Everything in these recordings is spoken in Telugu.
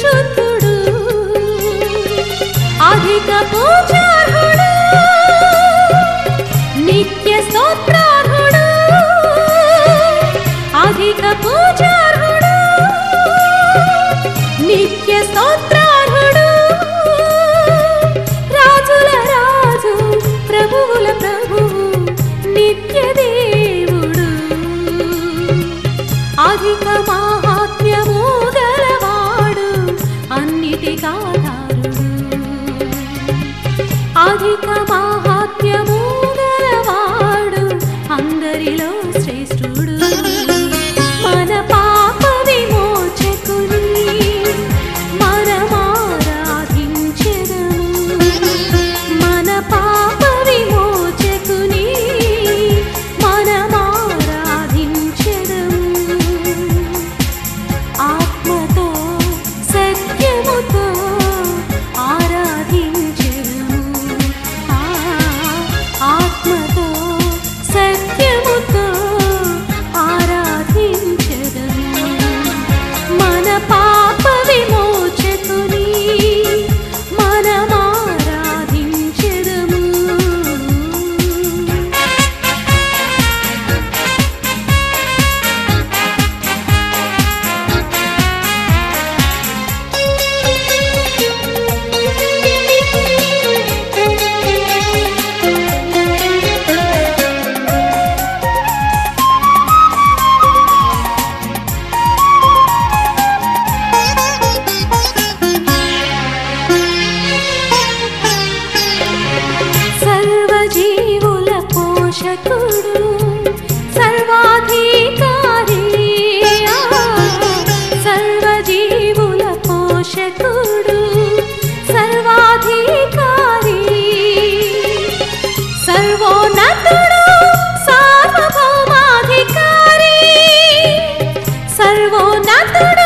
పరిశుద్ధుడు అధిక పూజార్హుడు నిత్య స్తోత్రార్హుడు అధిక పూజార్హుడు నిత్య స్తోత్రార్హుడు రాజుల రాజు ప్రభువుల ప్రభువు నిత్య దేవుడు అధిక మహాత్మ్యము గలవాడు అన్నిటికాధారుడు అధిక మహాత్మ్యము గలవాడు అందరిలో శ్రేష్ఠుడు మన పాప విమోచకుని మనమారాధించెదము మన పాప విమోచకుని మనమారాధించెదము ఆత్మతో సత్యముతో ఆరాధించెదము ఆత్మతో సత్యముతో ఆరాధించెదము మన పాప విమోచకుని మనమారాధించెదము సర్వజీవుల పోషకుడు సర్వాధికారి సర్వజీవుల పోషకుడు సర్వాధికారి సర్వోన్నతుడు సార్వభౌమాధికారి సర్వోన్నతుడు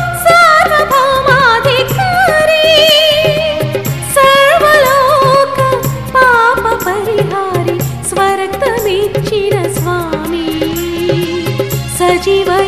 సార్వభౌమాధికారి సర్వలోక పాప పరిహారి స్వరక్తమిచ్చిన స్వామి సజీవ